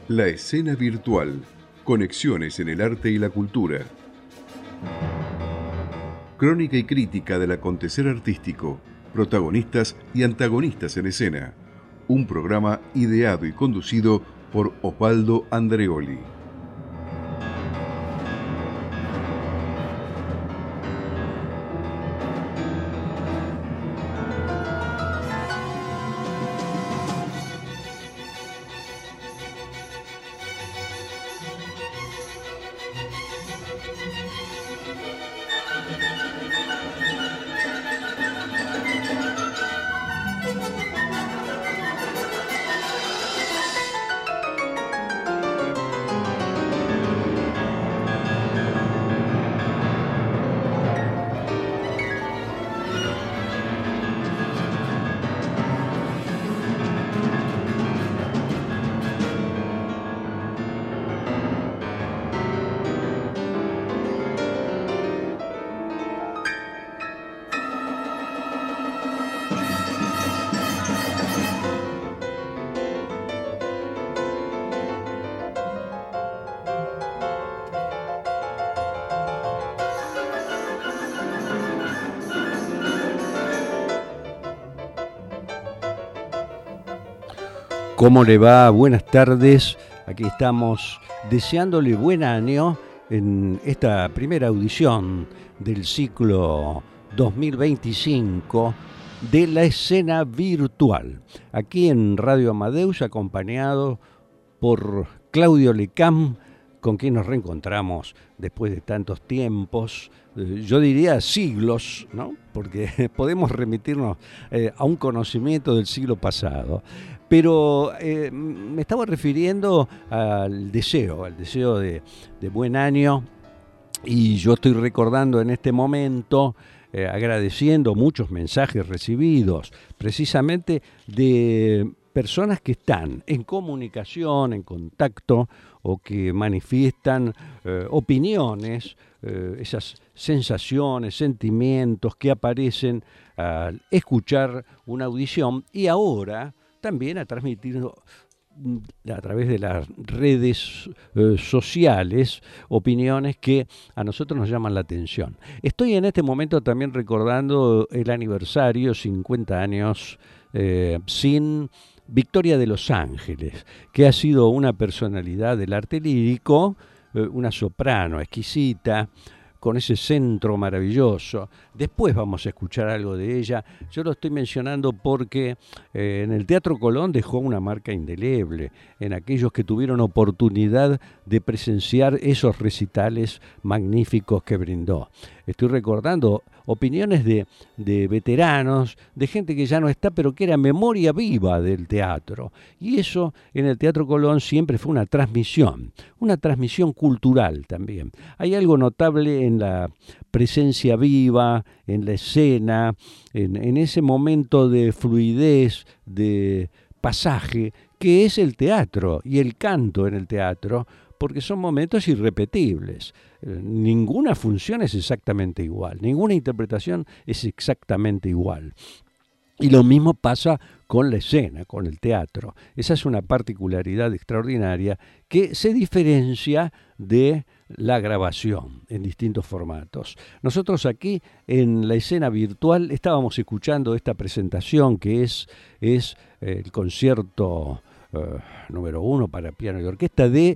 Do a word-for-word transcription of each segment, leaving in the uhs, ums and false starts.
La escena virtual. Conexiones en el arte y la cultura. Crónica y crítica del acontecer artístico. Protagonistas y antagonistas en escena. Un programa ideado y conducido por Osvaldo Andreoli. ¿Cómo le va? Buenas tardes. Aquí estamos deseándole buen año en esta primera audición del ciclo dos mil veinticinco de la escena virtual. Aquí en Radio Amadeus, acompañado por Claudio Lecam, con quien nos reencontramos después de tantos tiempos, eh, yo diría siglos, ¿no? Porque podemos remitirnos eh, a un conocimiento del siglo pasado. Pero eh, me estaba refiriendo al deseo, al deseo de, de buen año, y yo estoy recordando en este momento, eh, agradeciendo muchos mensajes recibidos, precisamente de personas que están en comunicación, en contacto, o que manifiestan eh, opiniones, eh, esas sensaciones, sentimientos que aparecen al escuchar una audición, y ahora también a transmitir a través de las redes eh, sociales opiniones que a nosotros nos llaman la atención. Estoy en este momento también recordando el aniversario, cincuenta años, eh, sin Victoria de Los Ángeles, que ha sido una personalidad del arte lírico, eh, una soprano exquisita, con ese centro maravilloso. Después vamos a escuchar algo de ella. Yo lo estoy mencionando porque eh, en el Teatro Colón dejó una marca indeleble en aquellos que tuvieron oportunidad de presenciar esos recitales magníficos que brindó. Estoy recordando opiniones de, de veteranos, de gente que ya no está, pero que era memoria viva del teatro. Y eso en el Teatro Colón siempre fue una transmisión, una transmisión cultural también. Hay algo notable en la presencia viva, en la escena, en, en ese momento de fluidez, de pasaje, que es el teatro y el canto en el teatro, porque son momentos irrepetibles. Eh, ninguna función es exactamente igual, ninguna interpretación es exactamente igual. Y lo mismo pasa con la escena, con el teatro. Esa es una particularidad extraordinaria que se diferencia de la grabación en distintos formatos. Nosotros aquí en la escena virtual estábamos escuchando esta presentación que es, es el concierto uh, número uno para piano y orquesta de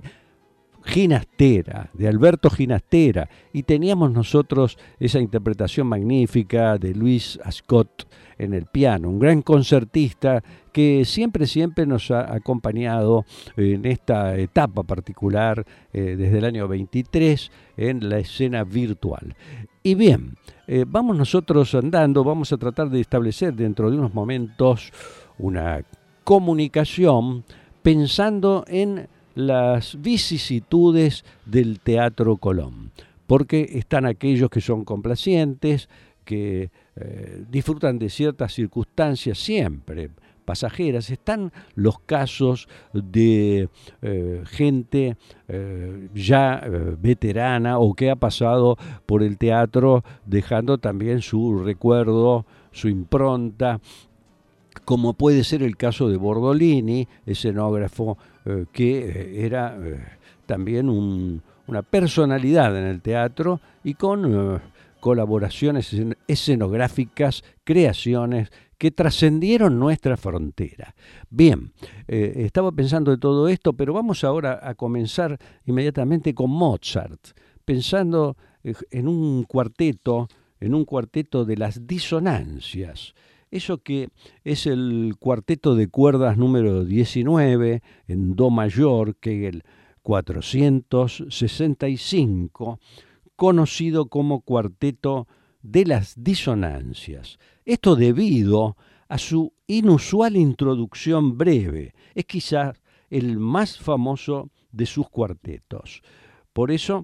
Ginastera, de Alberto Ginastera, y teníamos nosotros esa interpretación magnífica de Luis Ascot en el piano, un gran concertista que siempre, siempre nos ha acompañado en esta etapa particular eh, desde el año veintitrés en la escena virtual. Y bien, eh, vamos nosotros andando, vamos a tratar de establecer dentro de unos momentos una comunicación pensando en las vicisitudes del Teatro Colón, porque están aquellos que son complacientes, que eh, disfrutan de ciertas circunstancias siempre pasajeras. Están los casos de eh, gente eh, ya eh, veterana o que ha pasado por el teatro dejando también su recuerdo, su impronta, como puede ser el caso de Bordolini, escenógrafo eh, que eh, era eh, también un, una personalidad en el teatro y con eh, colaboraciones escenográficas, creaciones que trascendieron nuestra frontera. Bien, eh, estaba pensando de todo esto, pero vamos ahora a comenzar inmediatamente con Mozart, pensando eh, en un cuarteto, en un cuarteto de las disonancias. Eso que es el cuarteto de cuerdas número diecinueve en Do mayor, que es el cuatrocientos sesenta y cinco, conocido como cuarteto de las disonancias. Esto debido a su inusual introducción breve. Es quizás el más famoso de sus cuartetos. Por eso,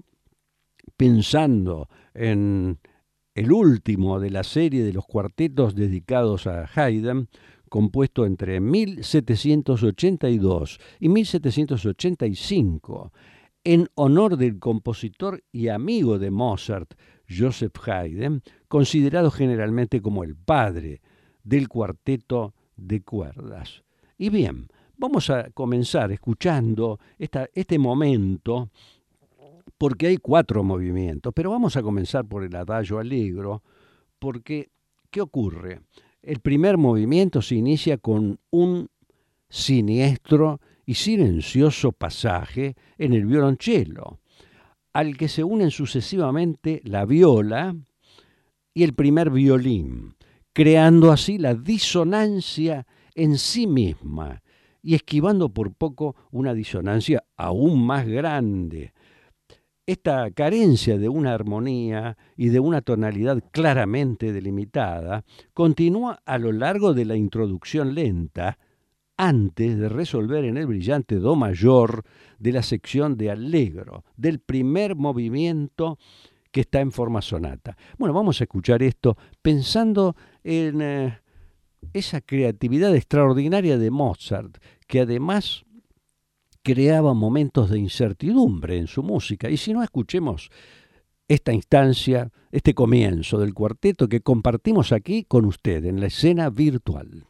pensando en el último de la serie de los cuartetos dedicados a Haydn, compuesto entre mil setecientos ochenta y dos y mil setecientos ochenta y cinco, en honor del compositor y amigo de Mozart, Joseph Haydn, considerado generalmente como el padre del cuarteto de cuerdas. Y bien, vamos a comenzar escuchando esta, este momento, porque hay cuatro movimientos, pero vamos a comenzar por el Adagio Allegro, porque, ¿qué ocurre? El primer movimiento se inicia con un siniestro y silencioso pasaje en el violonchelo, al que se unen sucesivamente la viola y el primer violín, creando así la disonancia en sí misma y esquivando por poco una disonancia aún más grande. Esta carencia de una armonía y de una tonalidad claramente delimitada continúa a lo largo de la introducción lenta, antes de resolver en el brillante Do mayor de la sección de Allegro, del primer movimiento que está en forma sonata. Bueno, vamos a escuchar esto pensando en eh, esa creatividad extraordinaria de Mozart, que además creaba momentos de incertidumbre en su música. Y si no, escuchemos esta instancia, este comienzo del cuarteto que compartimos aquí con usted en la escena virtual.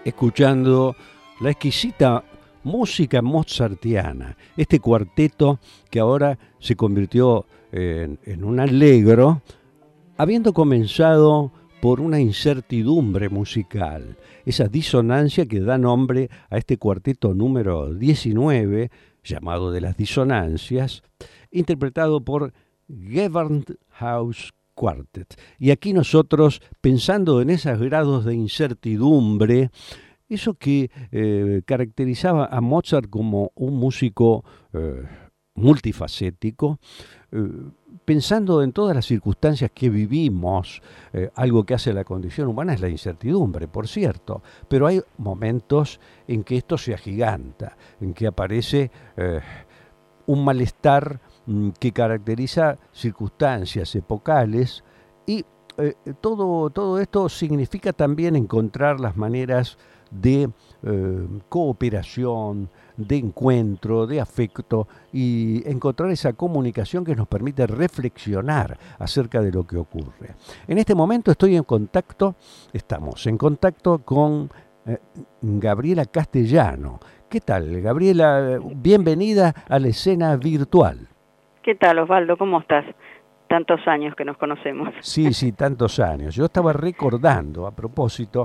escuchando la exquisita música mozartiana, este cuarteto que ahora se convirtió en, en un allegro, habiendo comenzado por una incertidumbre musical, esa disonancia que da nombre a este cuarteto número diecinueve, llamado de las disonancias, interpretado por Gewandhaus Quartet. Y aquí nosotros, pensando en esos grados de incertidumbre, eso que eh, caracterizaba a Mozart como un músico eh, multifacético, eh, pensando en todas las circunstancias que vivimos, eh, algo que hace la condición humana es la incertidumbre, por cierto, pero hay momentos en que esto se agiganta, en que aparece eh, un malestar mm, que caracteriza circunstancias epocales y eh, todo, todo esto significa también encontrar las maneras de eh, cooperación, de encuentro, de afecto y encontrar esa comunicación que nos permite reflexionar acerca de lo que ocurre. En este momento estoy en contacto, estamos en contacto con eh, Gabriela Castellano. ¿Qué tal, Gabriela? Bienvenida a la escena virtual. ¿Qué tal, Osvaldo? ¿Cómo estás? Tantos años que nos conocemos. Sí, sí, tantos años. Yo estaba recordando, a propósito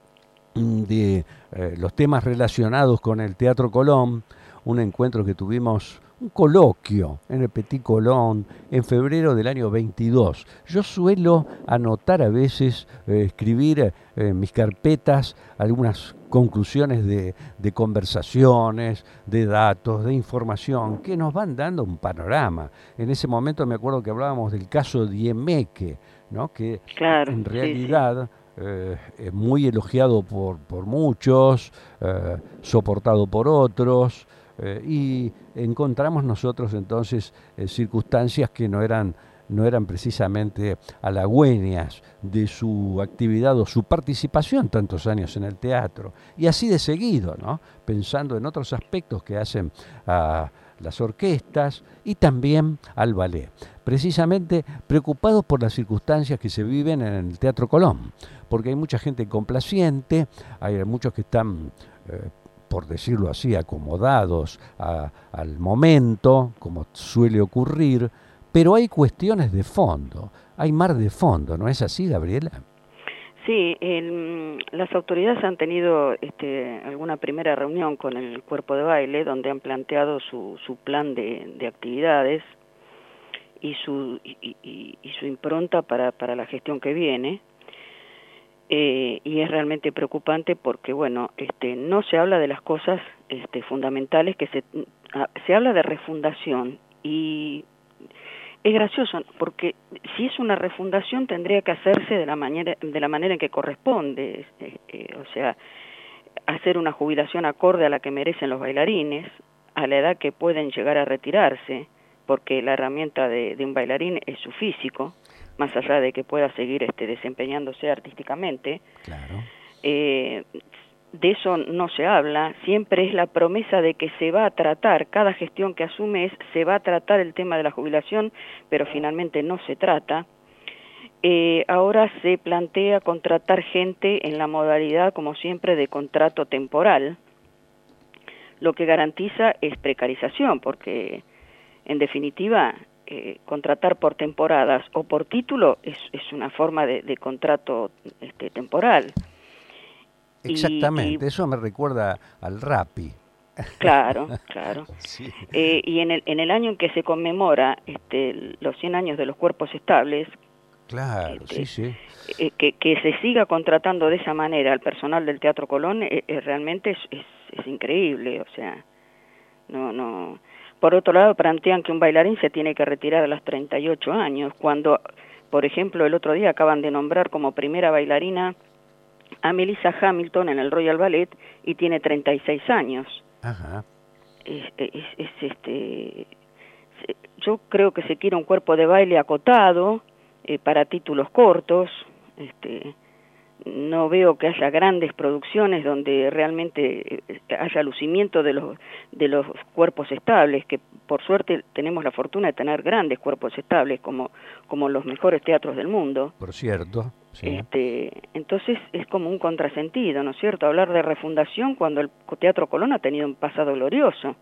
de eh, los temas relacionados con el Teatro Colón, un encuentro que tuvimos, un coloquio en el Petit Colón en febrero del año veintidós. Yo suelo anotar a veces, eh, escribir eh, en mis carpetas algunas conclusiones de, de conversaciones, de datos, de información que nos van dando un panorama. En ese momento me acuerdo que hablábamos del caso Diemeque, ¿no? Que claro, en realidad... Sí, sí. Eh, es muy elogiado por, por muchos, eh, soportado por otros, eh, y encontramos nosotros entonces eh, circunstancias que no eran, no eran precisamente halagüeñas de su actividad o su participación tantos años en el teatro, y así de seguido, ¿no? Pensando en otros aspectos que hacen a las orquestas y también al ballet, precisamente preocupados por las circunstancias que se viven en el Teatro Colón, porque hay mucha gente complaciente, hay muchos que están, eh, por decirlo así, acomodados a, al momento, como suele ocurrir, pero hay cuestiones de fondo, hay mar de fondo, ¿no es así, Gabriela? Sí, el, las autoridades han tenido este, alguna primera reunión con el cuerpo de baile donde han planteado su, su plan de, de actividades y su, y, y, y su impronta para, para la gestión que viene. Eh, y es realmente preocupante porque, bueno, este, no se habla de las cosas este, fundamentales, que se, se habla de refundación y... Es gracioso, porque si es una refundación tendría que hacerse de la manera, de la manera en que corresponde, eh, eh, o sea, hacer una jubilación acorde a la que merecen los bailarines, a la edad que pueden llegar a retirarse, porque la herramienta de, de un bailarín es su físico, más allá de que pueda seguir este, desempeñándose artísticamente. Claro. Eh, de eso no se habla, siempre es la promesa de que se va a tratar, cada gestión que asume es, se va a tratar el tema de la jubilación, pero finalmente no se trata. Eh, ahora se plantea contratar gente en la modalidad, como siempre, de contrato temporal, lo que garantiza es precarización, porque en definitiva eh, contratar por temporadas o por título es, es una forma de, de contrato este, temporal. Exactamente, y, y, eso me recuerda al Rappi. Claro, claro. Sí. Eh, y en el, en el año en que se conmemora este, los cien años de los cuerpos estables, claro, este, sí, sí. Eh, que, que se siga contratando de esa manera al personal del Teatro Colón, eh, eh, realmente es, es, es increíble, o sea, no, no. Por otro lado, plantean que un bailarín se tiene que retirar a los treinta y ocho años, cuando, por ejemplo, el otro día acaban de nombrar como primera bailarina a Melissa Hamilton en el Royal Ballet y tiene treinta y seis años. Ajá. Es, es, es este, yo creo que se quiere un cuerpo de baile acotado eh, para títulos cortos. Este, no veo que haya grandes producciones donde realmente haya lucimiento de los de los cuerpos estables, que por suerte tenemos la fortuna de tener grandes cuerpos estables como como los mejores teatros del mundo. Por cierto. Sí. Este, entonces es como un contrasentido, ¿no es cierto? Hablar de refundación cuando el Teatro Colón ha tenido un pasado glorioso.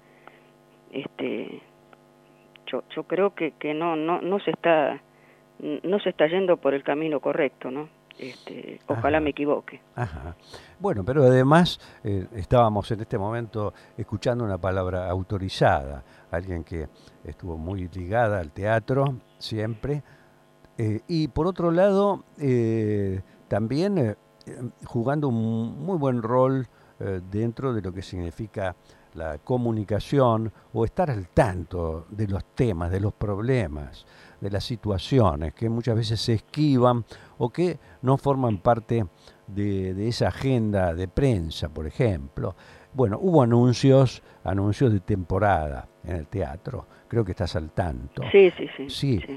Este, yo, yo creo que, que no, no, no se está, no se está yendo por el camino correcto, ¿no? Este, ojalá Ajá. me equivoque. Ajá. Bueno, pero además eh, estábamos en este momento escuchando una palabra autorizada, alguien que estuvo muy ligada al teatro siempre, eh, y por otro lado eh, también eh, jugando un muy buen rol eh, dentro de lo que significa la comunicación o estar al tanto de los temas, de los problemas, de las situaciones que muchas veces se esquivan o que no forman parte de, de esa agenda de prensa, por ejemplo. Bueno, hubo anuncios, anuncios de temporada en el teatro, creo que estás al tanto. Sí, sí, sí. Sí, sí.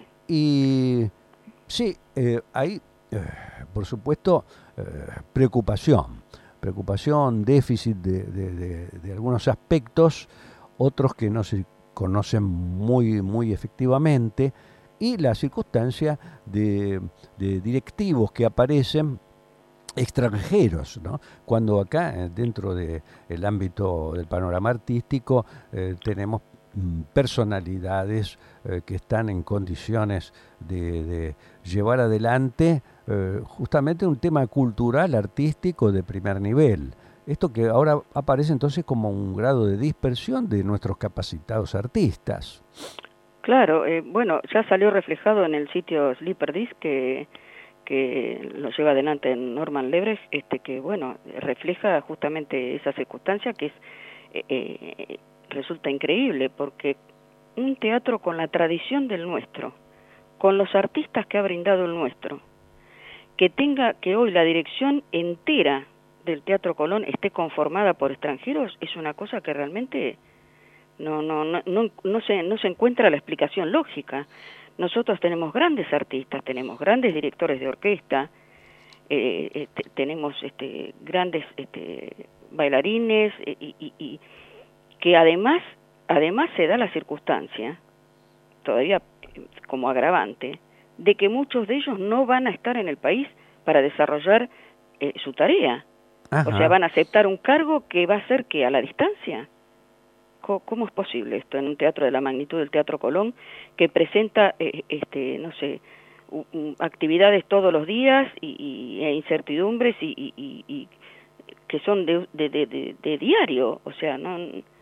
y sí, eh, hay, eh, por supuesto, eh, preocupación, preocupación, déficit de, de, de, de algunos aspectos, otros que no se conocen muy, muy efectivamente, y la circunstancia de, de directivos que aparecen extranjeros, ¿no? Cuando acá, eh, dentro del ámbito del panorama artístico, eh, tenemos mm, personalidades eh, que están en condiciones de, de llevar adelante eh, justamente un tema cultural, artístico de primer nivel. Esto que ahora aparece entonces como un grado de dispersión de nuestros capacitados artistas. Claro, eh, bueno, ya salió reflejado en el sitio Sleeper Disc que que lo lleva adelante Norman Lebrecht, este que bueno, refleja justamente esa circunstancia que es eh, eh, resulta increíble, porque un teatro con la tradición del nuestro, con los artistas que ha brindado el nuestro, que tenga que hoy la dirección entera del Teatro Colón esté conformada por extranjeros, es una cosa que realmente no no no no, no se no se encuentra la explicación lógica. Nosotros tenemos grandes artistas, tenemos grandes directores de orquesta, eh, eh, tenemos este, grandes este, bailarines eh, y, y, y que además, además se da la circunstancia, todavía como agravante, de que muchos de ellos no van a estar en el país para desarrollar eh, su tarea. Ajá. O sea, van a aceptar un cargo que va a ser que a la distancia. ¿Cómo es posible esto en un teatro de la magnitud del Teatro Colón, que presenta, eh, este, no sé, u, u, actividades todos los días y, y e incertidumbres y, y, y, y que son de, de, de, de, de diario? O sea, no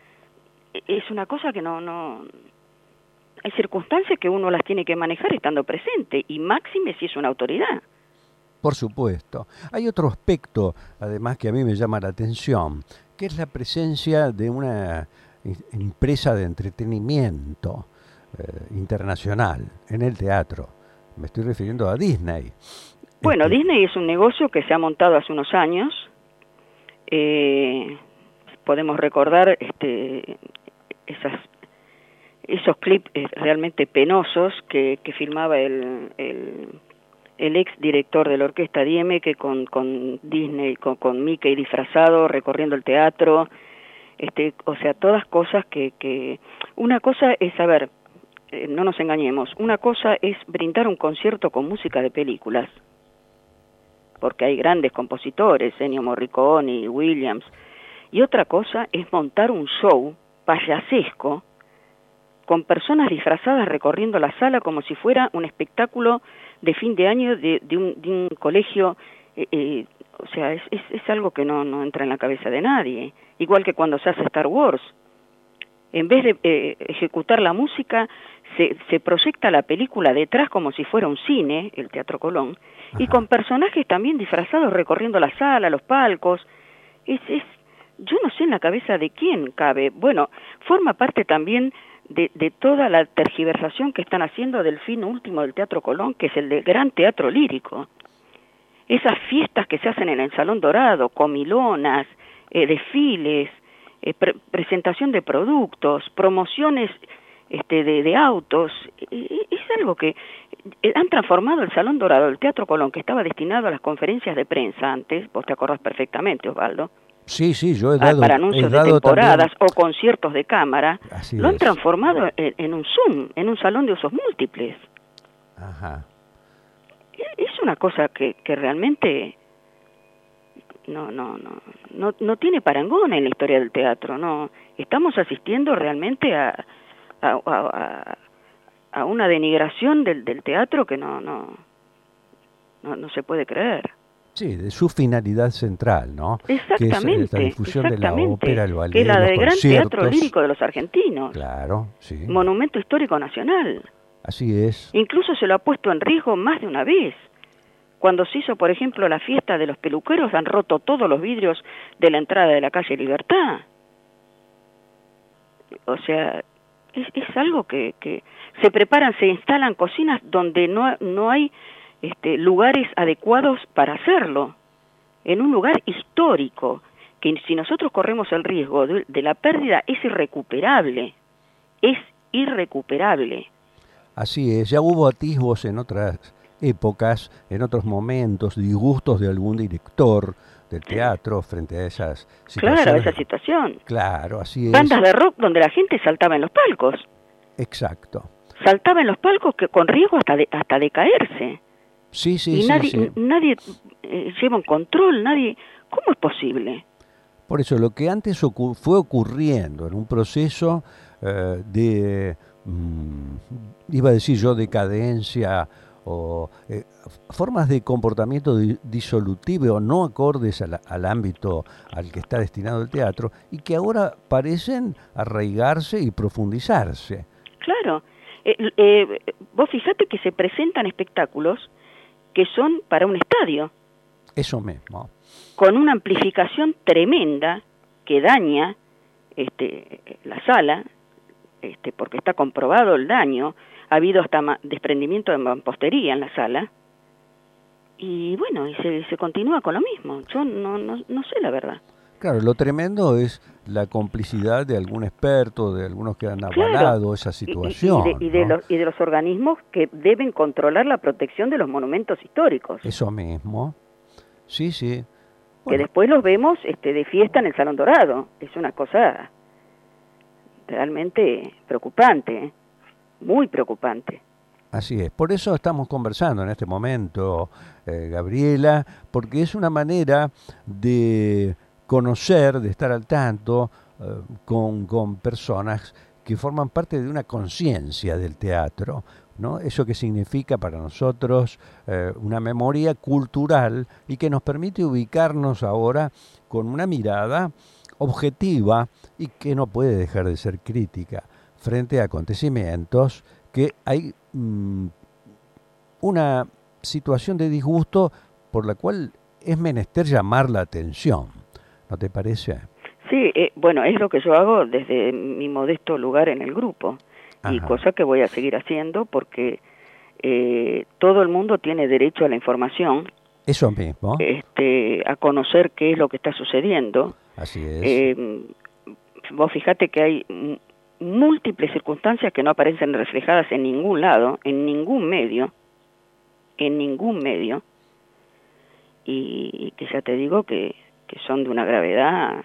es una cosa que no, no... Hay circunstancias que uno las tiene que manejar estando presente, y máxime si es una autoridad. Por supuesto. Hay otro aspecto, además, que a mí me llama la atención, que es la presencia de una empresa de entretenimiento eh, internacional en el teatro. Me estoy refiriendo a Disney. Bueno, este... Disney es un negocio que se ha montado hace unos años. Eh, podemos recordar este, esas, esos clips realmente penosos que, que filmaba el, el, el ex director de la orquesta Dieme, que con, con Disney, con, con Mickey disfrazado, recorriendo el teatro. Este, o sea, todas cosas que, que... Una cosa es, a ver, eh, no nos engañemos, una cosa es brindar un concierto con música de películas, porque hay grandes compositores, Ennio Morricone, Williams, y otra cosa es montar un show payasesco con personas disfrazadas recorriendo la sala como si fuera un espectáculo de fin de año de, de, un, de un colegio. eh, eh, O sea, es, es, es algo que no, no entra en la cabeza de nadie. Igual que cuando se hace Star Wars. En vez de eh, ejecutar la música, se, se proyecta la película detrás como si fuera un cine, el Teatro Colón, Ajá. y con personajes también disfrazados recorriendo la sala, los palcos. Es, es, yo no sé en la cabeza de quién cabe. Bueno, forma parte también de, de toda la tergiversación que están haciendo del fin último del Teatro Colón, que es el del Gran Teatro Lírico. Esas fiestas que se hacen en el Salón Dorado, comilonas, eh, desfiles, eh, pre presentación de productos, promociones este, de, de autos, eh, es algo que eh, han transformado el Salón Dorado, el Teatro Colón, que estaba destinado a las conferencias de prensa antes, vos te acordás perfectamente, Osvaldo. Sí, sí, yo he dado... Para anuncios he dado de temporadas también... o conciertos de cámara, Así lo han es. transformado en, en un Zoom, en un salón de usos múltiples. Ajá. Es una cosa que, que realmente no, no, no, no, no tiene parangón en la historia del teatro, no. Estamos asistiendo realmente a, a, a, a una denigración del, del teatro que no, no, no, no se puede creer. Sí, de su finalidad central, ¿no? Exactamente, que es la difusión de la ópera, el ballet, que es la los del gran conciertos. teatro lírico de los argentinos. Claro, sí. Monumento histórico nacional. Así es. Incluso se lo ha puesto en riesgo más de una vez. Cuando se hizo, por ejemplo, la fiesta de los peluqueros, han roto todos los vidrios de la entrada de la calle Libertad. O sea, es, es algo que, que se preparan, se instalan cocinas donde no, no hay este, lugares adecuados para hacerlo. En un lugar histórico, que si nosotros corremos el riesgo de, de la pérdida, es irrecuperable. Es irrecuperable. Así es, ya hubo atisbos en otras épocas, en otros momentos, disgustos de algún director del teatro frente a esas situaciones. Claro, esa situación. Claro, así es. Bandas de rock donde la gente saltaba en los palcos. Exacto. Saltaba en los palcos que con riesgo hasta de, hasta de caerse. Sí, sí, y sí. nadie, sí. nadie eh, lleva un control, nadie... ¿Cómo es posible? Por eso, lo que antes ocu- fue ocurriendo en un proceso eh, de, mmm, iba a decir yo, decadencia o eh, formas de comportamiento di- disolutivo o no acordes a la- al ámbito al que está destinado el teatro y que ahora parecen arraigarse y profundizarse. Claro. Eh, eh, vos fijate que se presentan espectáculos que son para un estadio. Eso mismo. Con una amplificación tremenda que daña este, la sala, este, porque está comprobado el daño, ha habido hasta ma- desprendimiento de mampostería en la sala, y bueno, y se, se continúa con lo mismo. Yo no, no, no sé la verdad. Claro, lo tremendo es la complicidad de algún experto, de algunos que han avalado Claro. esa Y, situación. y, y, de, y, de ¿no? los, y de los organismos que deben controlar la protección de los monumentos históricos. Eso mismo. Sí, sí. Que Bueno, después los vemos este, de fiesta en el Salón Dorado. Es una cosa realmente preocupante, ¿eh? Muy preocupante. así es. Por eso estamos conversando en este momento, eh, Gabriela, porque es una manera de conocer, de estar al tanto eh, con, con personas que forman parte de una conciencia del teatro, ¿no? Eso que significa para nosotros eh, una memoria cultural y que nos permite ubicarnos ahora con una mirada objetiva y que no puede dejar de ser crítica frente a acontecimientos que hay mmm, una situación de disgusto por la cual es menester llamar la atención, ¿no te parece? Sí, eh, bueno, es lo que yo hago desde mi modesto lugar en el grupo. Y Ajá. cosa que voy a seguir haciendo porque eh, todo el mundo tiene derecho a la información, Eso mismo, este, a conocer qué es lo que está sucediendo. así es. Eh, vos fijate que hay m- múltiples circunstancias que no aparecen reflejadas en ningún lado, en ningún medio, en ningún medio, y, y que ya te digo que, que son de una gravedad.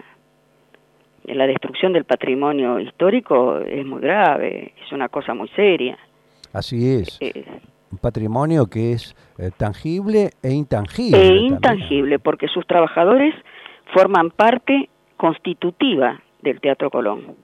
La destrucción del patrimonio histórico es muy grave, es una cosa muy seria. Así es. Eh, Un patrimonio que es eh, tangible e intangible. e también. intangible, porque sus trabajadores forman parte constitutiva del Teatro Colón.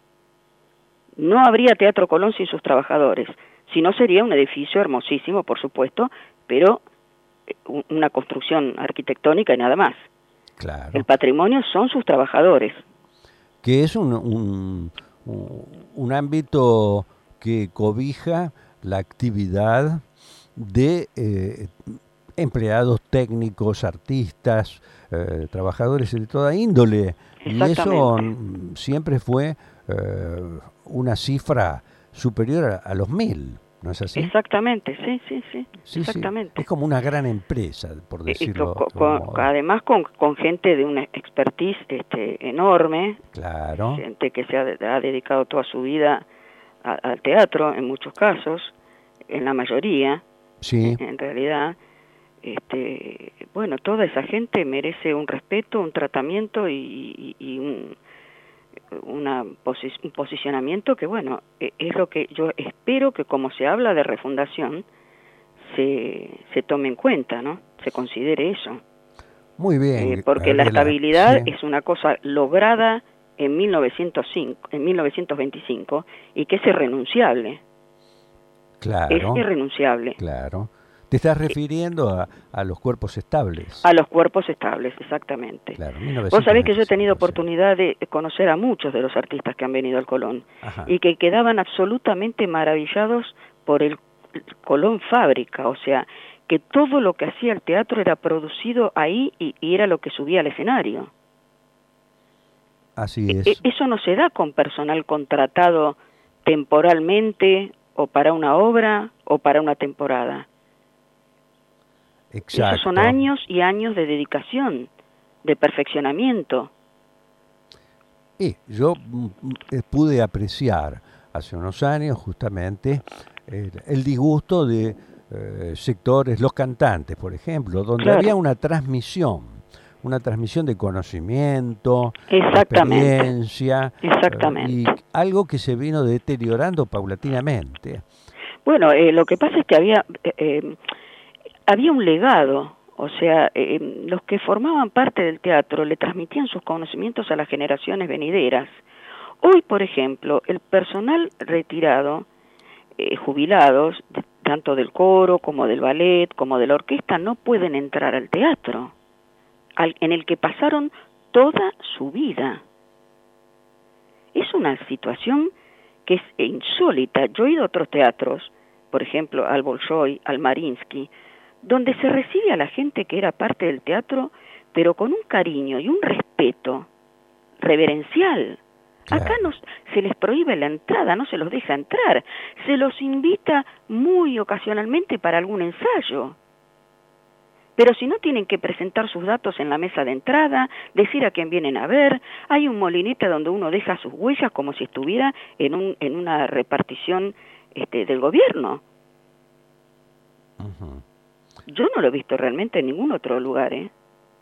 No habría Teatro Colón sin sus trabajadores, si no sería un edificio hermosísimo, por supuesto, pero una construcción arquitectónica y nada más. Claro. El patrimonio son sus trabajadores. Que es un, un, un ámbito que cobija la actividad de eh, empleados técnicos, artistas, eh, trabajadores de toda índole. Y eso mm, siempre fue eh, una cifra superior a, a los mil, ¿no es así? Exactamente, sí, sí, sí, sí exactamente. Sí. Es como una gran empresa, por decirlo. Con, con, además con, con gente de una expertise este, enorme, claro. Gente que se ha, ha dedicado toda su vida a, al teatro, en muchos casos, en la mayoría, sí. en, en realidad. Este, bueno, toda esa gente merece un respeto, un tratamiento y, y, y un, una posi un posicionamiento que, bueno, es lo que yo espero que, como se habla de refundación, se, se tome en cuenta, ¿no? Se considere eso. Muy bien. Eh, porque Gabriela, la estabilidad sí. es una cosa lograda en mil novecientos cinco, en mil novecientos veinticinco y que es irrenunciable. Claro. Es irrenunciable. Claro. Te estás refiriendo a, a los cuerpos estables. A los cuerpos estables, exactamente. Claro, Vos sabés que yo he tenido sí. oportunidad de conocer a muchos de los artistas que han venido al Colón. Ajá. Y que quedaban absolutamente maravillados por el Colón fábrica, o sea, que todo lo que hacía el teatro era producido ahí y, y era lo que subía al escenario. Así es. E- eso no se da con personal contratado temporalmente o para una obra o para una temporada. Exacto. Esos son años y años de dedicación, de perfeccionamiento. Y yo mm, pude apreciar hace unos años justamente el, el disgusto de eh, sectores, los cantantes, por ejemplo, donde Claro. había una transmisión, una transmisión de conocimiento, Exactamente. experiencia, Exactamente. eh, y algo que se vino deteriorando paulatinamente. Bueno, eh, lo que pasa es que había eh, eh, había un legado, o sea, eh, los que formaban parte del teatro le transmitían sus conocimientos a las generaciones venideras. Hoy, por ejemplo, el personal retirado, eh, jubilados, de, tanto del coro como del ballet, como de la orquesta, no pueden entrar al teatro, al, en el que pasaron toda su vida. Es una situación que es insólita. Yo he ido a otros teatros, por ejemplo, al Bolshoi, al Mariinsky, donde se recibe a la gente que era parte del teatro, pero con un cariño y un respeto reverencial. Claro. Acá nos, se les prohíbe la entrada, no se los deja entrar, se los invita muy ocasionalmente para algún ensayo. Pero si no, tienen que presentar sus datos en la mesa de entrada, decir a quién vienen a ver. Hay un molinete donde uno deja sus huellas como si estuviera en, un, en una repartición este, del gobierno. Uh-huh. Yo no lo he visto realmente en ningún otro lugar, ¿eh?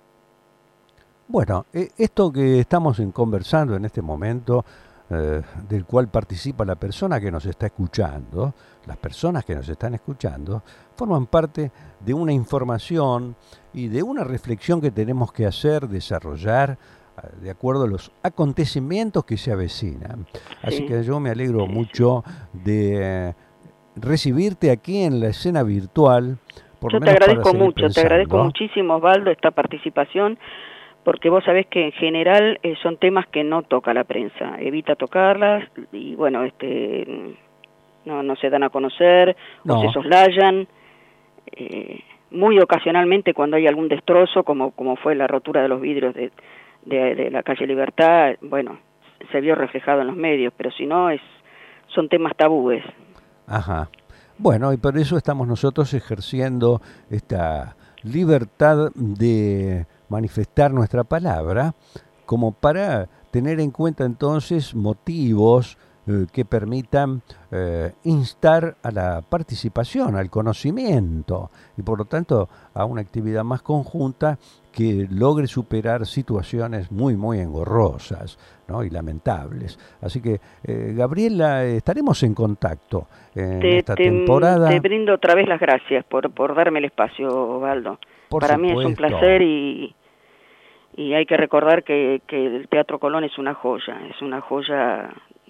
Bueno, eh, esto que estamos en conversando en este momento, eh, del cual participa la persona que nos está escuchando, las personas que nos están escuchando, forman parte de una información y de una reflexión que tenemos que hacer, desarrollar, eh, de acuerdo a los acontecimientos que se avecinan. Así Sí. que yo me alegro mucho de eh, recibirte aquí en la escena virtual. Por Yo lo te menos para agradezco seguir mucho, te agradezco pensando. muchísimo, Osvaldo, esta participación, porque vos sabés que en general eh, son temas que no toca la prensa, evita tocarlas y bueno, este no, no se dan a conocer, No. o se soslayan, eh, muy ocasionalmente cuando hay algún destrozo, como, como fue la rotura de los vidrios de, de, de la calle Libertad, bueno, se vio reflejado en los medios, pero si no, es son temas tabúes. Ajá. Bueno, y por eso estamos nosotros ejerciendo esta libertad de manifestar nuestra palabra, como para tener en cuenta entonces motivos eh, que permitan eh, instar a la participación, al conocimiento, y por lo tanto a una actividad más conjunta que logre superar situaciones muy, muy engorrosas, ¿no? Y lamentables. Así que, eh, Gabriela, estaremos en contacto en Te, esta te, temporada. te brindo otra vez las gracias por, por darme el espacio, Osvaldo. Por Para mí es un supuesto. placer y, y hay que recordar que, que el Teatro Colón es una joya, es una joya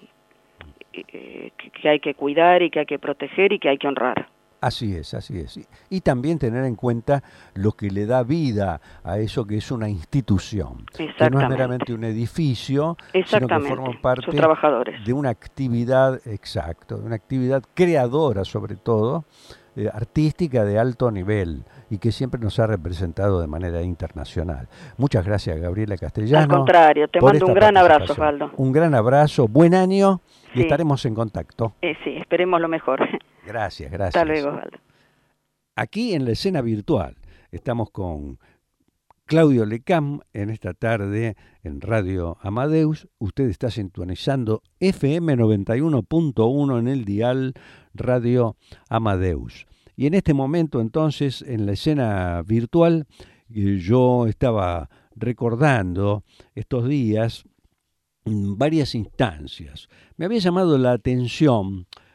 eh, que, que hay que cuidar y que hay que proteger y que hay que honrar. Así es, así es. Y, y también tener en cuenta lo que le da vida a eso que es una institución, que no es Exactamente. meramente un edificio, sino que Exactamente, forma sus parte trabajadores. de una actividad, exacto, de una actividad creadora sobre todo, eh, artística de alto nivel y que siempre nos ha representado de manera internacional. Muchas gracias, Gabriela Castellano. Al contrario, te por mando un esta gran abrazo, participación. Osvaldo. Un gran abrazo, buen año y Sí. estaremos en contacto. Eh, sí, esperemos lo mejor. Gracias, gracias. Hasta luego, Osvaldo. Aquí en la escena virtual estamos con Claudio Lecam en esta tarde en Radio Amadeus. Usted está sintonizando F M noventa y uno punto uno en el dial Radio Amadeus. Y en este momento entonces en la escena virtual eh, yo estaba recordando estos días mm, varias instancias. Me había llamado la atención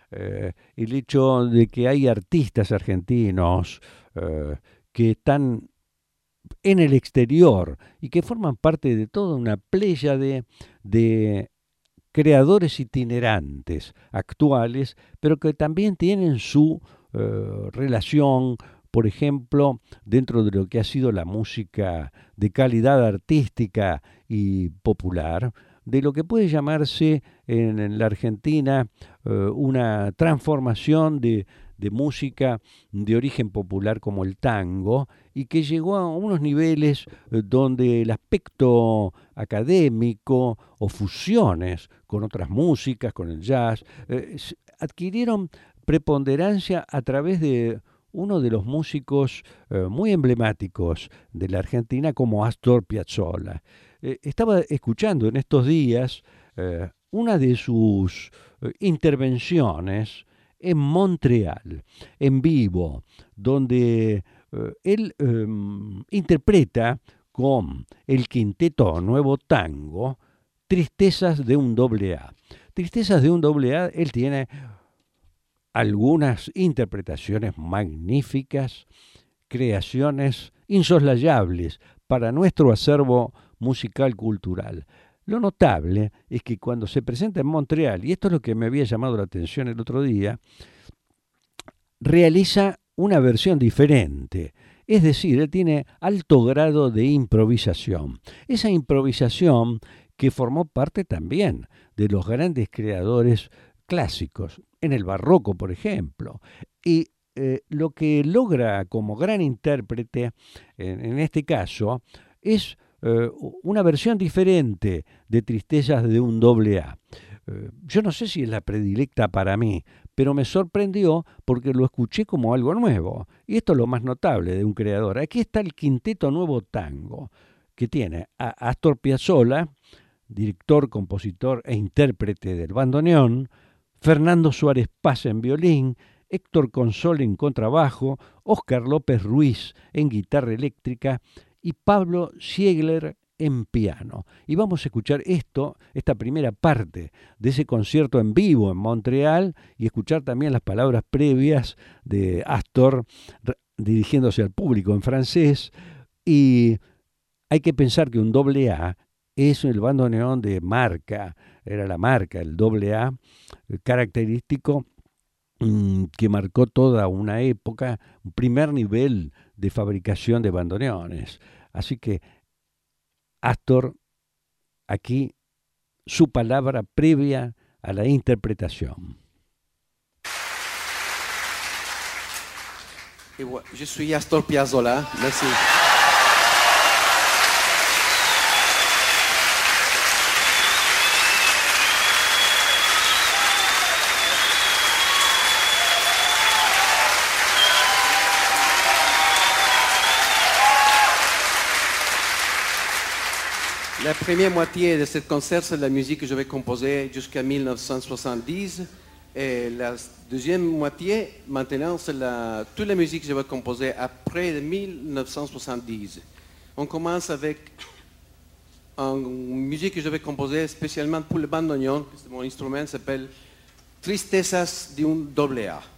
eh, el hecho de que hay artistas argentinos eh, que están en el exterior y que forman parte de toda una playa de, de creadores itinerantes actuales, pero que también tienen su eh, relación, por ejemplo, dentro de lo que ha sido la música de calidad artística y popular, de lo que puede llamarse en, en la Argentina eh, una transformación de, de música de origen popular como el tango, y que llegó a unos niveles eh, donde el aspecto académico o fusiones con otras músicas, con el jazz, eh, adquirieron preponderancia a través de uno de los músicos eh, muy emblemáticos de la Argentina como Astor Piazzolla. Eh, estaba escuchando en estos días eh, una de sus eh, intervenciones en Montreal, en vivo, donde eh, él eh, interpreta con el quinteto Nuevo Tango Tristezas de un doble A. Tristezas de un doble A, él tiene algunas interpretaciones magníficas, creaciones insoslayables para nuestro acervo musical cultural. Lo notable es que cuando se presenta en Montreal, y esto es lo que me había llamado la atención el otro día, realiza una versión diferente. Es decir, él tiene alto grado de improvisación. Esa improvisación que formó parte también de los grandes creadores clásicos, en el barroco, por ejemplo. Y eh, lo que logra como gran intérprete, en, en este caso, es eh, una versión diferente de Tristezas de un doble A. Eh, yo no sé si es la predilecta para mí, pero me sorprendió porque lo escuché como algo nuevo. Y esto es lo más notable de un creador. Aquí está el Quinteto Nuevo Tango, que tiene a Astor Piazzolla, director, compositor e intérprete del bandoneón, Fernando Suárez Paz en violín, Héctor Consol en contrabajo, Óscar López Ruiz en guitarra eléctrica y Pablo Ziegler en piano. Y vamos a escuchar esto, esta primera parte de ese concierto en vivo en Montreal, y escuchar también las palabras previas de Astor dirigiéndose al público en francés. Y hay que pensar que un doble A es el bandoneón de marca, era la marca, el doble A, característico mmm, que marcó toda una época, un primer nivel de fabricación de bandoneones. Así que Astor, aquí su palabra previa a la interpretación. Je suis Astor Piazzolla, merci. La première moitié de ce concert, c'est la musique que je vais composer jusqu'à mille neuf cent soixante-dix. Et la deuxième moitié, maintenant, c'est la, toute la musique que je vais composer après mille neuf cent soixante-dix. On commence avec une musique que je vais composer spécialement pour le bandoneon. Mon instrument s'appelle Tristezas de un doble A.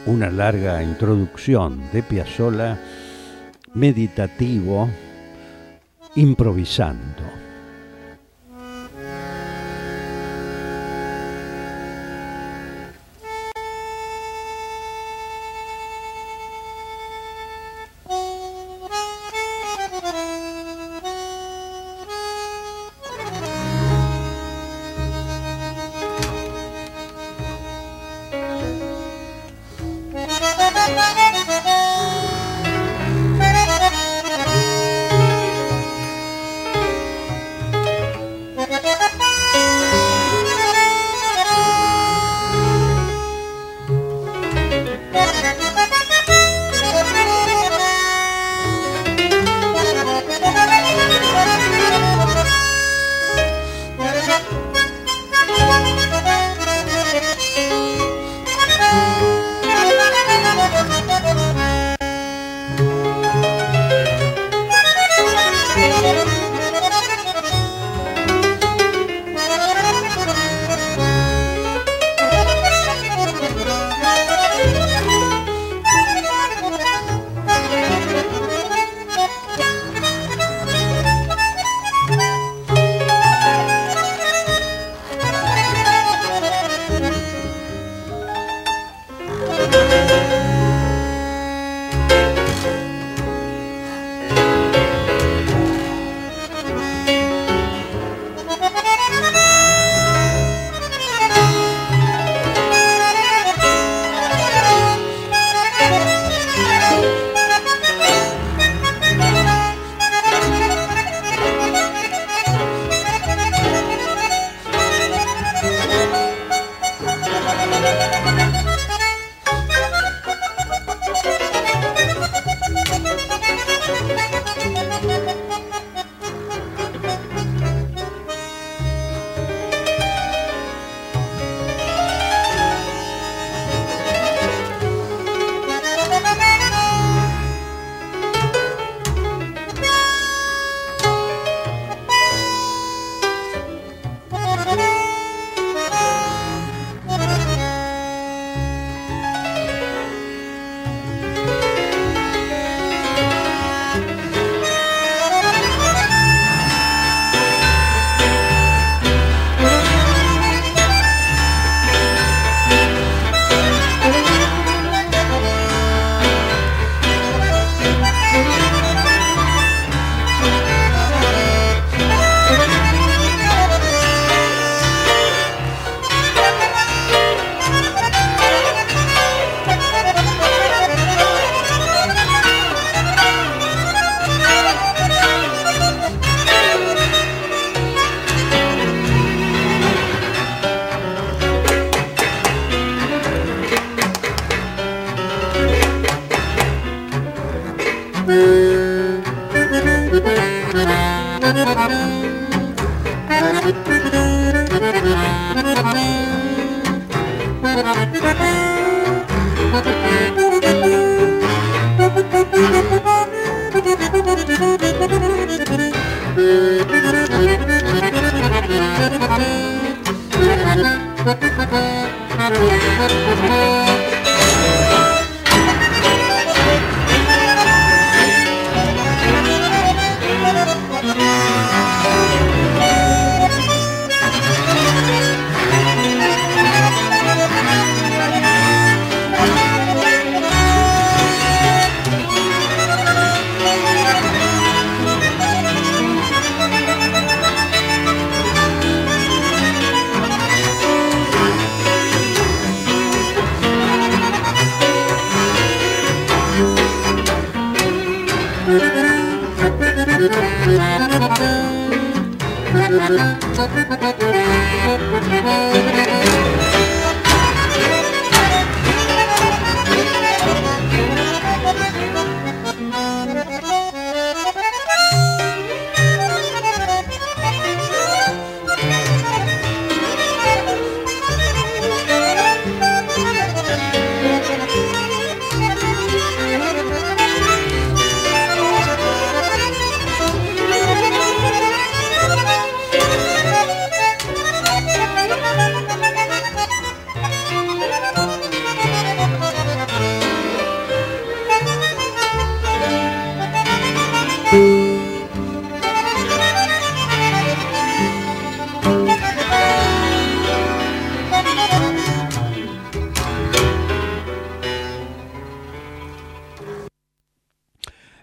una larga introducción de Piazzolla, meditativo, improvisando.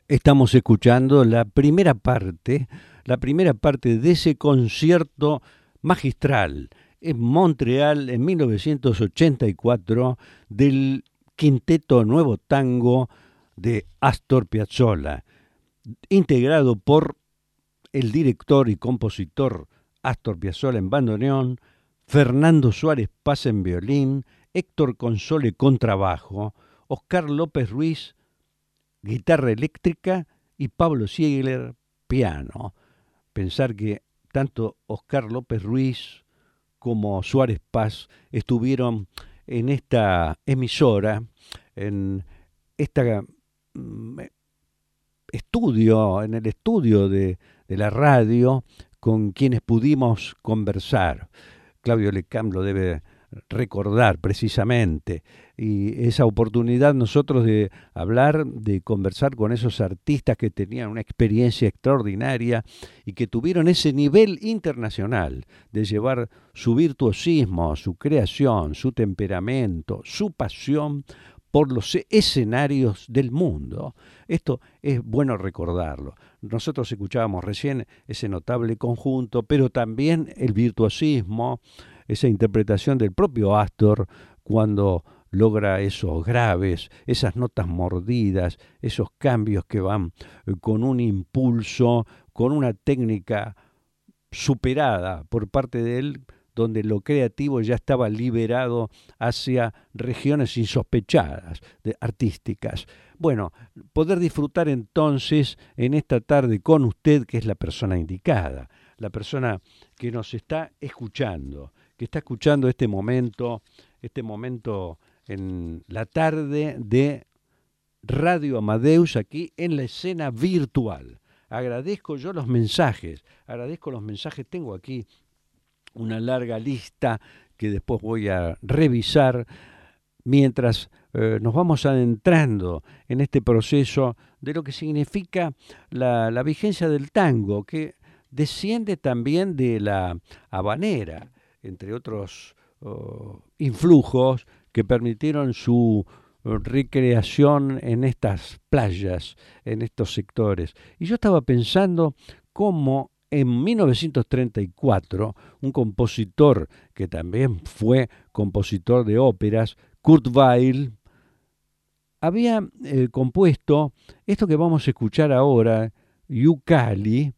Estamos escuchando la primera parte, la primera parte de ese concierto magistral en Montreal en mil novecientos ochenta y cuatro del Quinteto Nuevo Tango de Astor Piazzolla, integrado por el director y compositor Astor Piazzolla en bandoneón, Fernando Suárez Paz en violín, Héctor Console contrabajo, Oscar López Ruiz guitarra eléctrica y Pablo Ziegler piano. Pensar que tanto Oscar López Ruiz como Suárez Paz estuvieron en esta emisora, en este estudio, en el estudio de, de la radio, con quienes pudimos conversar. Claudio Lecam lo debe recordar precisamente, y esa oportunidad nosotros de hablar, de conversar con esos artistas que tenían una experiencia extraordinaria y que tuvieron ese nivel internacional de llevar su virtuosismo, su creación, su temperamento, su pasión por los escenarios del mundo. Esto es bueno recordarlo. Nosotros escuchábamos recién ese notable conjunto, pero también el virtuosismo, esa interpretación del propio Astor cuando logra esos graves, esas notas mordidas, esos cambios que van con un impulso, con una técnica superada por parte de él, donde lo creativo ya estaba liberado hacia regiones insospechadas, de, artísticas. Bueno, poder disfrutar entonces en esta tarde con usted, que es la persona indicada, la persona que nos está escuchando, que está escuchando este momento, este momento en la tarde de Radio Amadeus aquí en la escena virtual. Agradezco yo los mensajes, agradezco los mensajes, tengo aquí una larga lista que después voy a revisar mientras eh, nos vamos adentrando en este proceso de lo que significa la, la vigencia del tango, que desciende también de la habanera, entre otros uh, influjos que permitieron su uh, recreación en estas playas, en estos sectores. Y yo estaba pensando cómo en mil novecientos treinta y cuatro, un compositor que también fue compositor de óperas, Kurt Weill, había eh, compuesto esto que vamos a escuchar ahora, Ucali,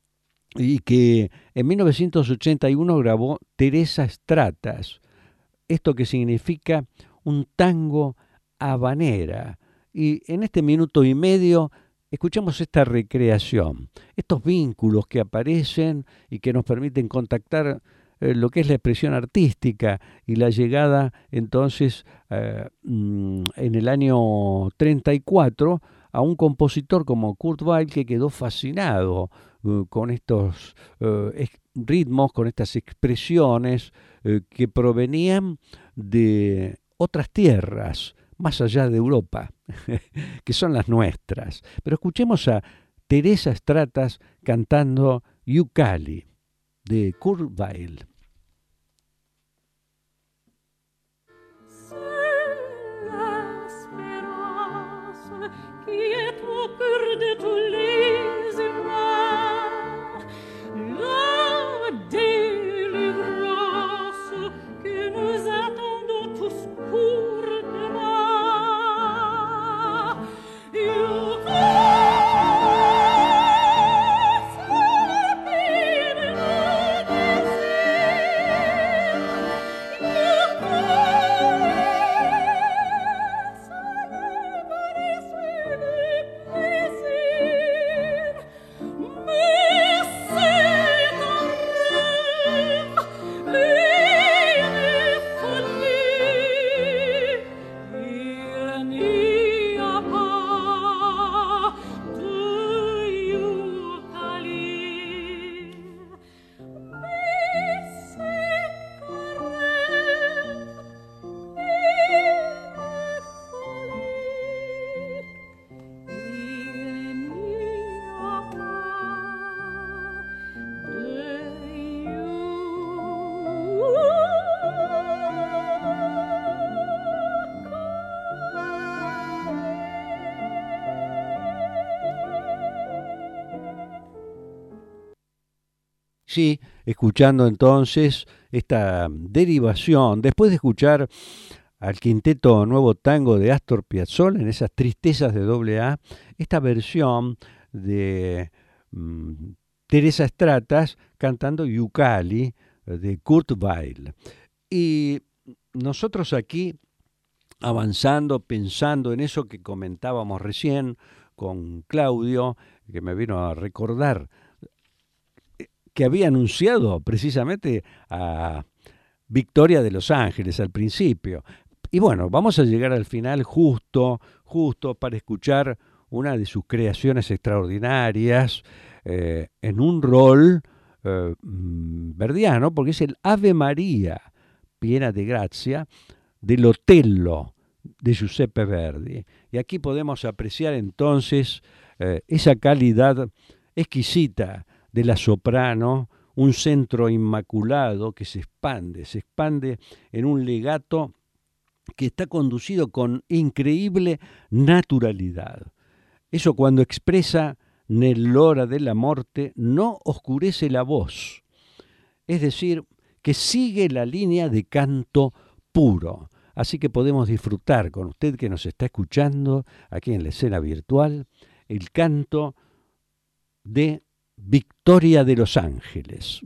y que en mil novecientos ochenta y uno grabó Teresa Stratas, esto que significa un tango habanera. Y en este minuto y medio escuchamos esta recreación, estos vínculos que aparecen y que nos permiten contactar eh, lo que es la expresión artística y la llegada entonces eh, en el año treinta y cuatro a un compositor como Kurt Weill, que quedó fascinado uh, con estos uh, ritmos, con estas expresiones uh, que provenían de otras tierras, más allá de Europa, que son las nuestras. Pero escuchemos a Teresa Stratas cantando Ucali, de Kurt Weill. Thank you. Sí, escuchando entonces esta derivación, después de escuchar al quinteto Nuevo Tango de Astor Piazzolla en esas tristezas de doble A, esta versión de mm, Teresa Stratas cantando Yukali de Kurt Weill. Y nosotros aquí avanzando, pensando en eso que comentábamos recién con Claudio, que me vino a recordar que había anunciado precisamente a Victoria de Los Ángeles al principio. Y bueno, vamos a llegar al final justo, justo para escuchar una de sus creaciones extraordinarias eh, en un rol eh, verdiano, porque es el Ave María, piena de gracia, del Otello de Giuseppe Verdi. Y aquí podemos apreciar entonces eh, esa calidad exquisita de la soprano, un centro inmaculado que se expande, se expande en un legato que está conducido con increíble naturalidad. Eso cuando expresa nell'ora della morte no oscurece la voz, es decir, que sigue la línea de canto puro. Así que podemos disfrutar con usted que nos está escuchando aquí en la escena virtual el canto de Victoria de Los Ángeles.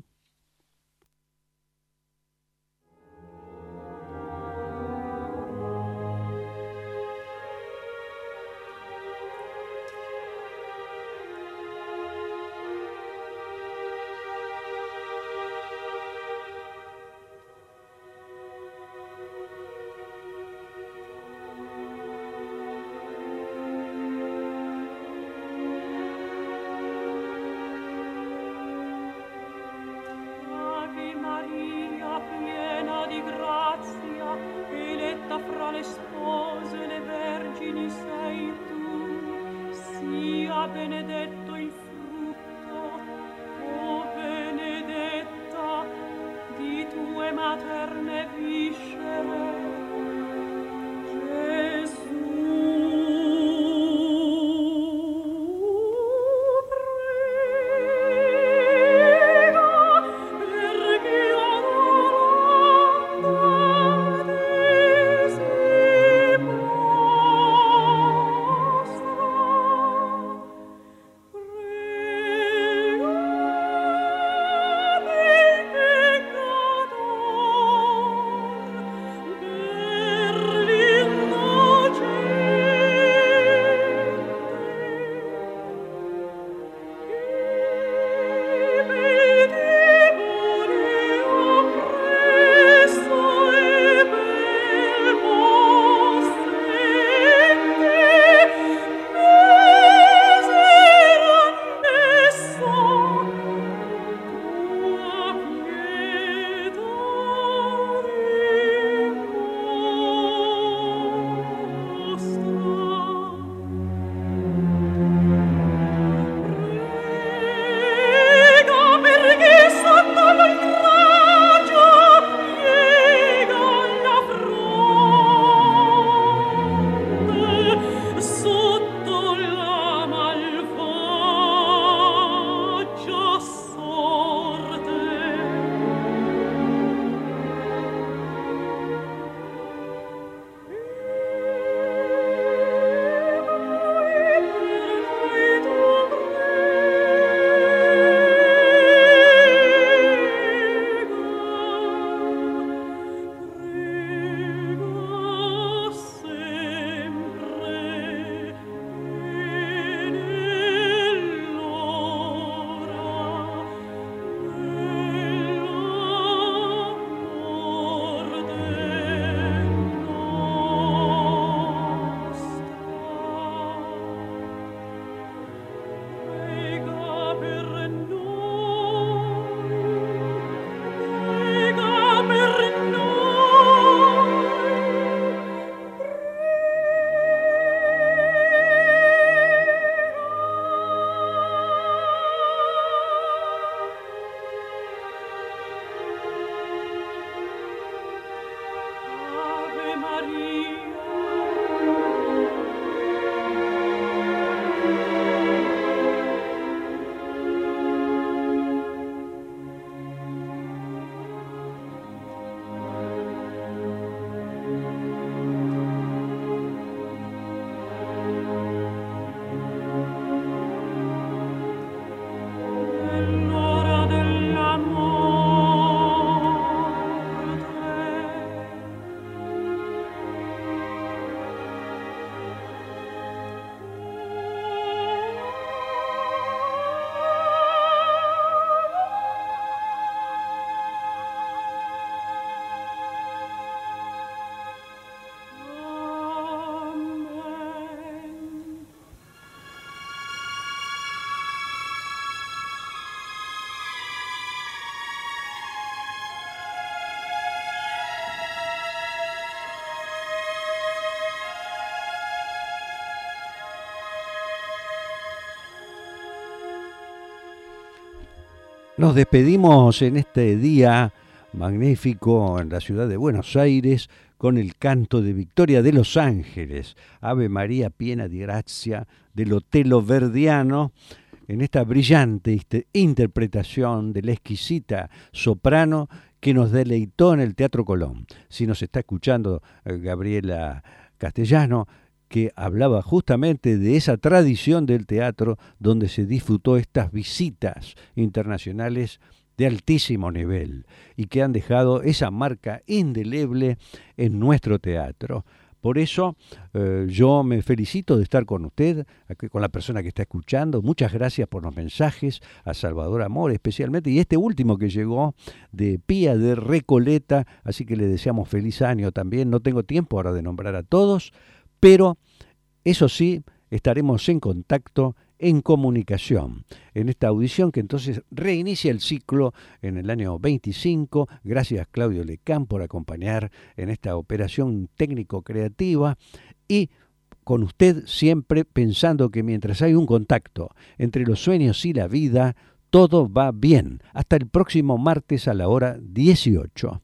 Nos despedimos en este día magnífico en la ciudad de Buenos Aires con el canto de Victoria de Los Ángeles, Ave María piena di grazia, del Otello Verdiano, en esta brillante interpretación de la exquisita soprano que nos deleitó en el Teatro Colón. Si nos está escuchando eh, Gabriela Castellano, que hablaba justamente de esa tradición del teatro donde se disfrutó estas visitas internacionales de altísimo nivel y que han dejado esa marca indeleble en nuestro teatro. Por eso eh, yo me felicito de estar con usted, aquí, con la persona que está escuchando. Muchas gracias por los mensajes, a Salvador Amor especialmente, y este último que llegó de Pía de Recoleta, así que le deseamos feliz año también. No tengo tiempo ahora de nombrar a todos, pero eso sí, estaremos en contacto, en comunicación, en esta audición que entonces reinicia el ciclo en el año veinticinco. Gracias Claudio Lecán por acompañar en esta operación técnico-creativa y con usted siempre pensando que mientras hay un contacto entre los sueños y la vida, todo va bien. Hasta el próximo martes a la hora dieciocho.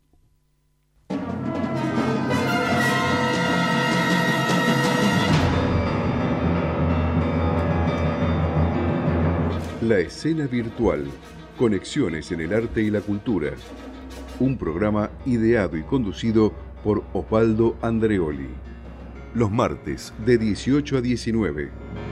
La escena virtual, conexiones en el arte y la cultura. Un programa ideado y conducido por Osvaldo Andreoli. Los martes de dieciocho a diecinueve.